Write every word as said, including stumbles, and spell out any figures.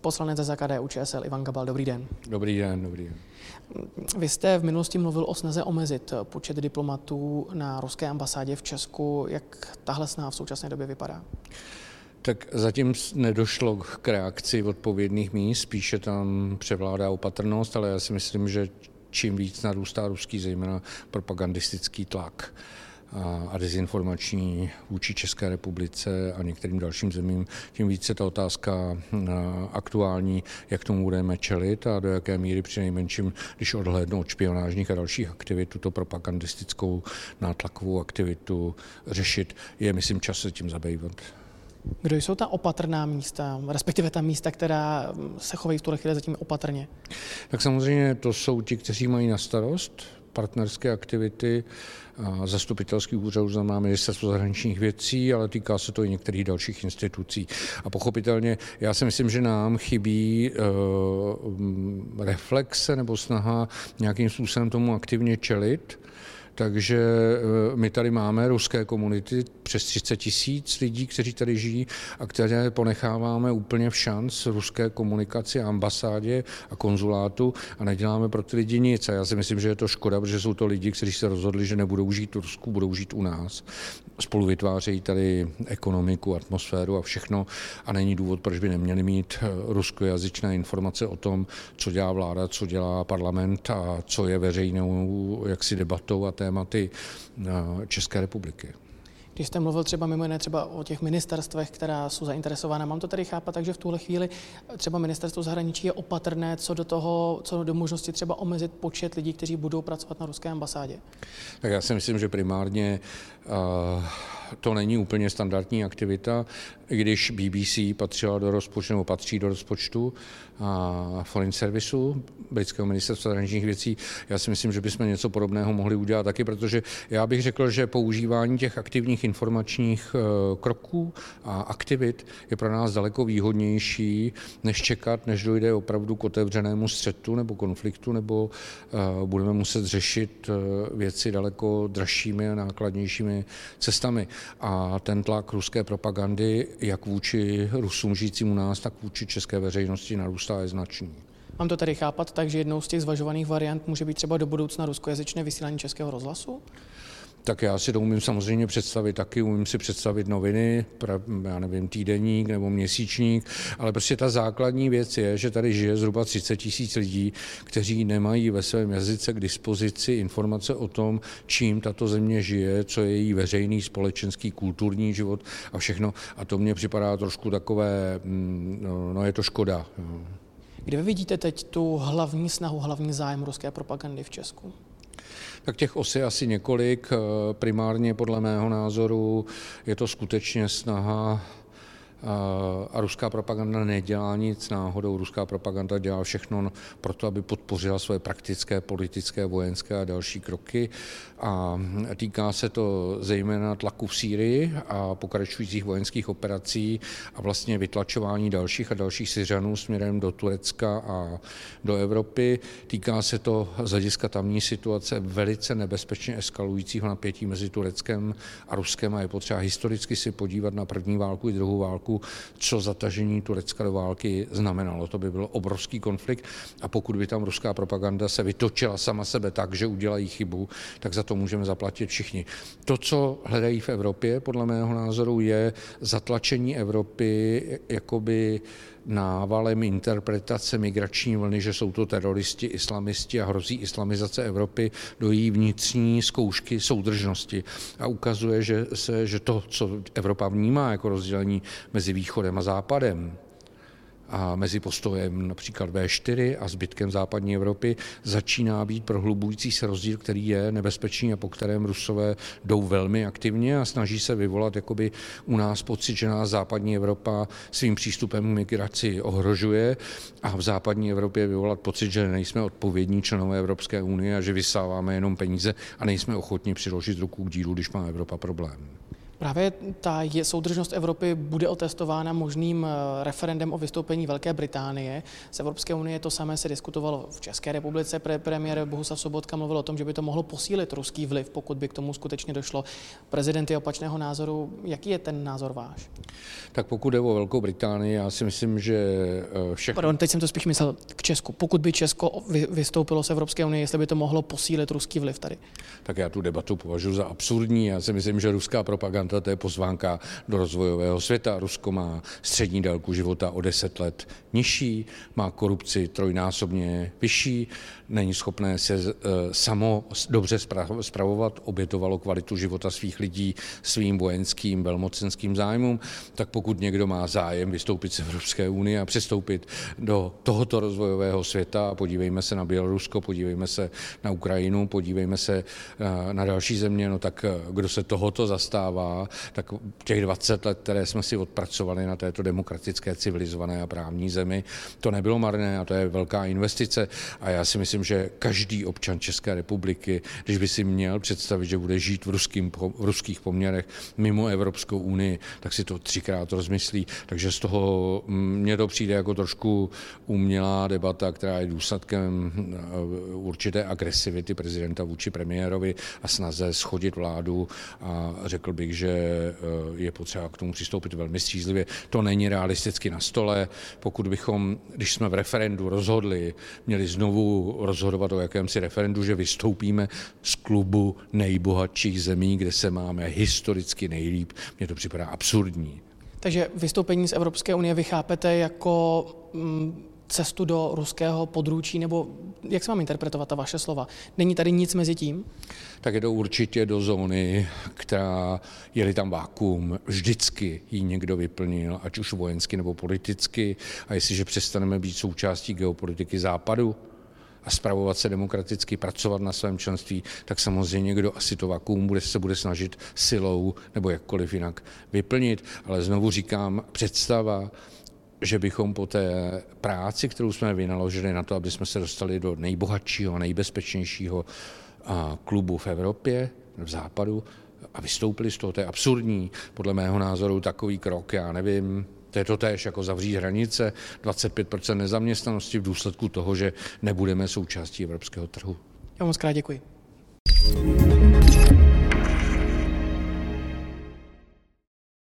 poslanec za K D U Č S L Ivan Gabal. Dobrý den. Dobrý den, dobrý den. Vy jste v minulosti mluvil o snaze omezit počet diplomatů na ruské ambasádě v Česku. Jak tahle snaha v současné době vypadá? Tak zatím nedošlo k reakci odpovědných míst, spíše tam převládá opatrnost, ale já si myslím, že čím víc narůstá ruský, zejména propagandistický tlak a dezinformační vůči České republice a některým dalším zemím, tím více ta otázka aktuální, jak tomu budeme čelit a do jaké míry přinejmenším, když odhlédnou od špionážních a dalších aktivit, tuto propagandistickou nátlakovou aktivitu řešit, je, myslím, čas se tím zabývat. Kdo jsou ta opatrná místa, respektive ta místa, která se chovají v tuhle chvíli zatím opatrně? Tak samozřejmě to jsou ti, kteří mají na starost partnerské aktivity, zastupitelský úřad, znamená Ministerstvo zahraničních věcí, ale týká se to i některých dalších institucí. A pochopitelně já si myslím, že nám chybí uh, reflexe nebo snaha nějakým způsobem tomu aktivně čelit. Takže my tady máme ruské komunity, přes třicet tisíc lidí, kteří tady žijí a které ponecháváme úplně v šanc ruské komunikaci, ambasádě a konzulátu a neděláme pro ty lidi nic. A já si myslím, že je to škoda, protože jsou to lidi, kteří se rozhodli, že nebudou žít v Rusku, budou žít u nás. Spolu vytvářejí tady ekonomiku, atmosféru a všechno a není důvod, proč by neměli mít ruskojazyčné informace o tom, co dělá vláda, co dělá parlament a co je veřejnou jaksi debatou a tématy České republiky. Když jste mluvil třeba mimo jiné třeba o těch ministerstvech, která jsou zainteresována, mám to tady chápat, takže v tuhle chvíli třeba ministerstvo zahraničí je opatrné co do toho, co do možnosti třeba omezit počet lidí, kteří budou pracovat na ruské ambasádě? Tak já si myslím, že primárně uh, to není úplně standardní aktivita, i když B B C patřila do rozpočtu, nebo patří do rozpočtu a Foreign Serviceu, britského ministerstva zahraničních věcí. Já si myslím, že bychom něco podobného mohli udělat taky, protože já bych řekl, že používání těch aktivních informačních kroků a aktivit je pro nás daleko výhodnější, než čekat, než dojde opravdu k otevřenému střetu nebo konfliktu, nebo budeme muset řešit věci daleko dražšími a nákladnějšími cestami. A ten tlak ruské propagandy, jak vůči Rusům žijícím u nás, tak vůči české veřejnosti narůstá je značný. Mám to tady chápat tak, že jednou z těch zvažovaných variant může být třeba do budoucna ruskojazyčné vysílání Českého rozhlasu? Tak já si to umím samozřejmě představit taky, umím si představit noviny, já nevím, týdeník nebo měsíčník, ale prostě ta základní věc je, že tady žije zhruba třicet tisíc lidí, kteří nemají ve svém jazyce k dispozici informace o tom, čím tato země žije, co je její veřejný, společenský, kulturní život a všechno. A to mně připadá trošku takové, no, no je to škoda. Kde vy vidíte teď tu hlavní snahu, hlavní zájem ruské propagandy v Česku? Tak těch os je asi několik. Primárně podle mého názoru je to skutečně snaha a ruská propaganda nedělá nic náhodou. Ruská propaganda dělá všechno pro to, aby podpořila své praktické, politické, vojenské a další kroky. A týká se to zejména tlaku v Sýrii a pokračujících vojenských operací a vlastně vytlačování dalších a dalších Syřanů směrem do Turecka a do Evropy. Týká se to z hlediska tamní situace velice nebezpečně eskalujícího napětí mezi Tureckem a Ruskem a je potřeba historicky si podívat na první válku i druhou válku, co zatažení Turecka do války znamenalo. To by byl obrovský konflikt a pokud by tam ruská propaganda se vytočila sama sebe tak, že udělají chybu, tak za to můžeme zaplatit všichni. To, co hledají v Evropě, podle mého názoru, je zatlačení Evropy jakoby návalem interpretace migrační vlny, že jsou to teroristi, islamisti a hrozí islamizace Evropy do její vnitřní zkoušky soudržnosti. A ukazuje, že, se, že to, co Evropa vnímá jako rozdělení mezi východem a západem, a mezi postojem například V čtyři a zbytkem západní Evropy začíná být prohlubující se rozdíl, který je nebezpečný a po kterém Rusové jdou velmi aktivně a snaží se vyvolat jakoby u nás pocit, že nás západní Evropa svým přístupem k migraci ohrožuje a v západní Evropě vyvolat pocit, že nejsme odpovědní členové Evropské unie a že vysáváme jenom peníze a nejsme ochotni přiložit ruku k dílu, když má Evropa problém. Právě ta je, soudržnost Evropy bude otestována možným referendem o vystoupení Velké Británie z Evropské unie. To samé se diskutovalo v České republice. Pre, premiér Bohuslav Sobotka mluvil o tom, že by to mohlo posílit ruský vliv, pokud by k tomu skutečně došlo. Prezident je opačného názoru. Jaký je ten názor váš? Tak pokud jde o Velkou Británii, já si myslím, že všechno... Pardon, teď jsem to spíš myslel k Česku. Pokud by Česko vy, vystoupilo z Evropské unie, jestli by to mohlo posílit ruský vliv tady? Tak já tu debatu považuji za absurdní. Já si myslím, že ruská propaganda to je pozvánka do rozvojového světa. Rusko má střední délku života o deset let nižší, má korupci trojnásobně vyšší, není schopné se e, samo dobře spravovat, obětovalo kvalitu života svých lidí svým vojenským, velmocenským zájmům. Tak pokud někdo má zájem vystoupit z Evropské unie a přistoupit do tohoto rozvojového světa, podívejme se na Bělorusko, podívejme se na Ukrajinu, podívejme se e, na další země, no tak kdo se tohoto zastává, tak těch dvacet let, které jsme si odpracovali na této demokratické, civilizované a právní zemi, to nebylo marné a to je velká investice a já si myslím, že každý občan České republiky, když by si měl představit, že bude žít v, ruským, v ruských poměrech mimo Evropskou unii, tak si to třikrát rozmyslí. Takže z toho mně to přijde jako trošku umělá debata, která je důsledkem určité agresivity prezidenta vůči premiérovi a snaze shodit vládu a řekl bych, že je potřeba k tomu přistoupit velmi střízlivě. To není realisticky na stole. Pokud bychom, když jsme v referendu rozhodli, měli znovu rozhodovat o jakémsi referendu, že vystoupíme z klubu nejbohatších zemí, kde se máme historicky nejlíp, mně to připadá absurdní. Takže vystoupení z Evropské unie vy chápete jako mm, cestu do ruského područí, nebo jak se mám interpretovat ta vaše slova? Není tady nic mezi tím? Tak je to určitě do zóny, která, je-li tam vákuum, vždycky ji někdo vyplnil, ať už vojensky nebo politicky. A jestliže přestaneme být součástí geopolitiky západu a spravovat se demokraticky, pracovat na svém členství, tak samozřejmě někdo asi to vakuum bude, se bude snažit silou nebo jakkoliv jinak vyplnit. Ale znovu říkám, představa, že bychom po té práci, kterou jsme vynaložili na to, aby jsme se dostali do nejbohatšího a nejbezpečnějšího klubu v Evropě, v západu a vystoupili z toho, to je absurdní. Podle mého názoru takový krok, já nevím, to je to též jako zavřít hranice, dvacet pět procent nezaměstnanosti v důsledku toho, že nebudeme součástí evropského trhu. Já moc krát děkuji.